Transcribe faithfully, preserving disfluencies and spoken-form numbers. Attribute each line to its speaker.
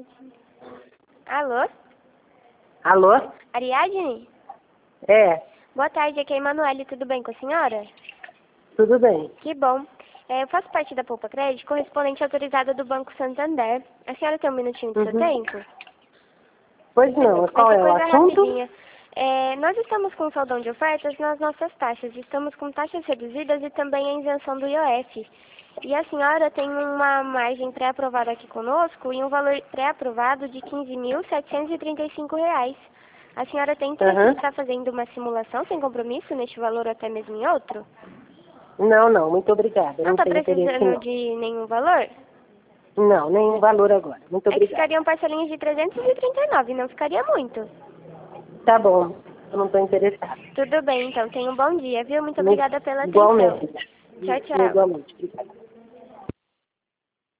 Speaker 1: Alô?
Speaker 2: Alô?
Speaker 1: Ariadne?
Speaker 2: É,
Speaker 1: Boa tarde, aqui é a Emanuele, tudo bem com a senhora?
Speaker 2: tudo bem.
Speaker 1: Que bom. É, eu faço parte da Poupa Crédito, correspondente autorizada do Banco Santander. A senhora tem um minutinho do seu
Speaker 2: Uhum.
Speaker 1: tempo?
Speaker 2: Pois não,
Speaker 1: Vai
Speaker 2: qual
Speaker 1: ser
Speaker 2: é o
Speaker 1: coisa
Speaker 2: assunto?
Speaker 1: rapidinha. É, nós estamos com saldão de ofertas nas nossas taxas. Estamos com taxas reduzidas e também a isenção do I O F. E a senhora tem uma margem pré-aprovada aqui conosco e um valor pré-aprovado de quinze mil setecentos e trinta e cinco reais. A senhora tem interesse
Speaker 2: Uhum.
Speaker 1: em estar fazendo uma simulação sem compromisso neste valor ou até mesmo em outro?
Speaker 2: Não, não, muito obrigada.
Speaker 1: Não
Speaker 2: Não
Speaker 1: está
Speaker 2: tenho interesse,
Speaker 1: precisando
Speaker 2: não.
Speaker 1: de nenhum valor?
Speaker 2: Não, nenhum valor agora. Muito
Speaker 1: É que
Speaker 2: obrigada.
Speaker 1: ficariam parcelinhas de trezentos e trinta e nove, não ficaria muito.
Speaker 2: Tá bom, eu não estou interessada.
Speaker 1: Tudo bem, então. Tenha um bom dia, viu? Muito
Speaker 2: Muito-
Speaker 1: obrigada pela atenção.
Speaker 2: Igualmente.
Speaker 1: Tchau, tchau.
Speaker 2: Igualmente, obrigada.